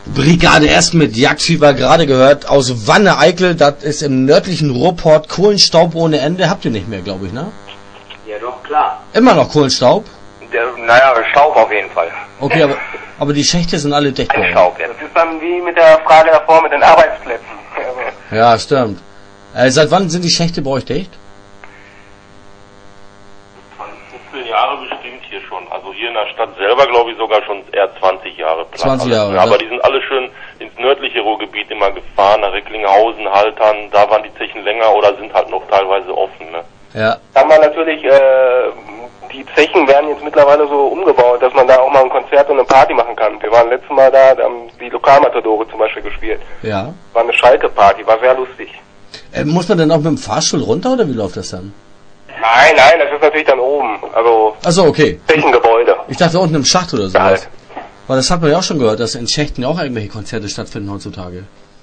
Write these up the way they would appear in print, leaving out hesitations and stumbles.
Brigade S mit Jagdfieber gerade gehört aus Wanne-Eickel, das ist im nördlichen Ruhrpott, Kohlenstaub ohne Ende, habt ihr nicht mehr, glaube ich, ne? Ja doch, klar. Immer noch Kohlenstaub? Naja, Staub auf jeden Fall. Okay, aber die Schächte sind alle dicht. Ein Staub, ja. Das ist dann wie mit der Frage davor mit den Arbeitsplätzen. Ja, stimmt. Seit wann sind die Schächte bei euch dicht? 15 Jahre bestimmt hier schon. Also hier in der Stadt selber glaube ich sogar schon eher 20 Jahre. 20 Jahre. Ja, aber die sind alle schön ins nördliche Ruhrgebiet immer gefahren, nach Recklinghausen, Haltern, da waren die Zechen länger oder sind halt noch teilweise offen. Ne? Ja. Haben wir natürlich, die Zechen werden jetzt mittlerweile so umgebaut, dass man da auch mal ein Konzert und eine Party machen kann. Wir waren letztes Mal da haben die Lokalmatadore zum Beispiel gespielt. Ja. War eine Schalke-Party, war sehr lustig. Muss man denn auch mit dem Fahrstuhl runter oder wie läuft das dann? Nein, das ist natürlich dann oben. Also, achso, okay. Zechengebäude. Ich dachte unten im Schacht oder so. Halt. Weil das hat man ja auch schon gehört, dass in Schächten ja auch irgendwelche Konzerte stattfinden heutzutage.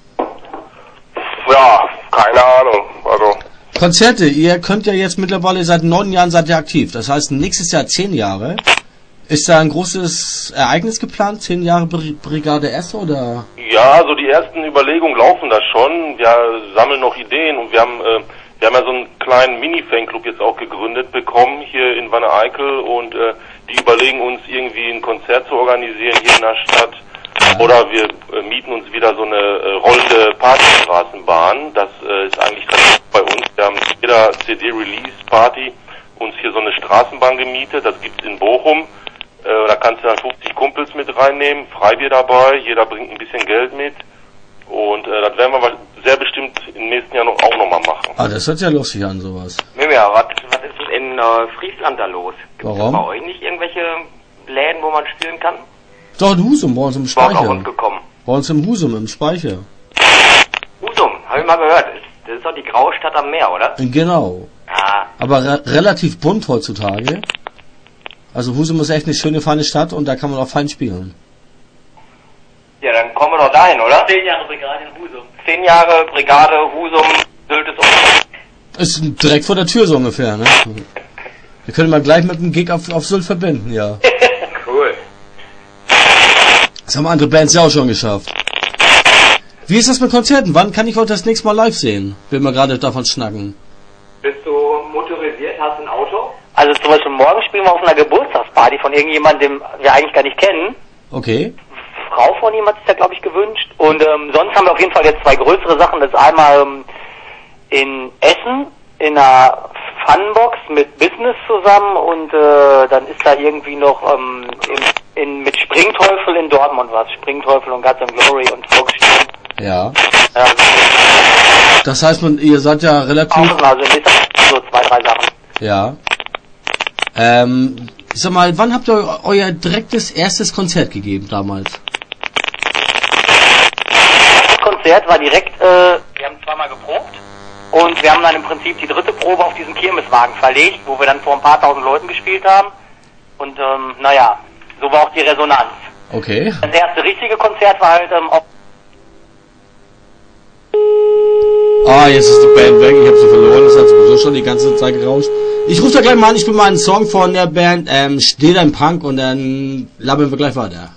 Ja, keine Ahnung. Also. Konzerte, ihr könnt ja jetzt mittlerweile seit 9 Jahren seid ihr aktiv. Das heißt, nächstes Jahr 10 Jahre. Ist da ein großes Ereignis geplant? 10 Jahre Brigade S oder? Ja, so die ersten Überlegungen laufen da schon. Wir sammeln noch Ideen und wir haben ja so einen kleinen Mini-Fanclub jetzt auch gegründet bekommen hier in Wanne-Eickel und die überlegen uns irgendwie ein Konzert zu organisieren hier in der Stadt. Oder wir mieten uns wieder so eine rollende Partystraßenbahn. Das ist eigentlich bei uns. Wir haben jeder CD-Release-Party uns hier so eine Straßenbahn gemietet. Das gibt's in Bochum. Da kannst du dann 50 Kumpels mit reinnehmen, Freibier dabei, jeder bringt ein bisschen Geld mit. Und das werden wir sehr bestimmt im nächsten Jahr auch nochmal machen. Ah, das hört ja lustig an, sowas. Ja, was ist denn in Friesland da los? Gibt es bei euch nicht irgendwelche Läden, wo man spielen kann? Doch, in Husum, bei uns im Speicher. Auch uns gekommen. Bei uns im Husum, im Speicher. Husum, habe ich mal gehört. Das ist doch die graue Stadt am Meer, oder? Genau. Ah. Aber relativ bunt heutzutage. Also Husum ist echt eine schöne, feine Stadt und da kann man auch fein spielen. Ja, dann kommen wir doch dahin, oder? 10 Jahre Brigade in Husum. 10 Jahre Brigade Husum, Sylt ist direkt vor der Tür so ungefähr, ne? Wir können mal gleich mit einem Gig auf Sylt verbinden, ja. Cool. Das haben andere Bands ja auch schon geschafft. Wie ist das mit Konzerten? Wann kann ich euch das nächste Mal live sehen? Will wir gerade davon schnacken. Bist du motorisiert? Hast du ein Auto? Also zum Beispiel morgen spielen wir auf einer Geburtstagsparty von irgendjemandem, den wir eigentlich gar nicht kennen. Okay. Frau von ihm hat sich da, glaube ich, gewünscht. Und sonst haben wir auf jeden Fall jetzt 2 größere Sachen. Das ist einmal in Essen in einer Funbox mit Business zusammen und dann ist da irgendwie noch mit Springteufel in Dortmund was. Springteufel und Guts and Glory und Volksstimme. Ja. Das heißt, ihr seid ja relativ... Also so 2, 3 Sachen. Ja. Ich sag mal, wann habt ihr euer direktes erstes Konzert gegeben damals? Das Konzert war direkt, wir haben zweimal geprobt und wir haben dann im Prinzip die 3. Probe auf diesen Kirmeswagen verlegt, wo wir dann vor ein paar tausend Leuten gespielt haben. Und naja, so war auch die Resonanz. Okay. Das erste richtige Konzert war halt auf... Ah, jetzt ist die Band weg, ich hab sie verloren, das hat sowieso schon die ganze Zeit gerauscht. Ich rufe da gleich mal an, ich spiele mal einen Song von der Band, Steht ein Punk und dann labeln wir gleich weiter.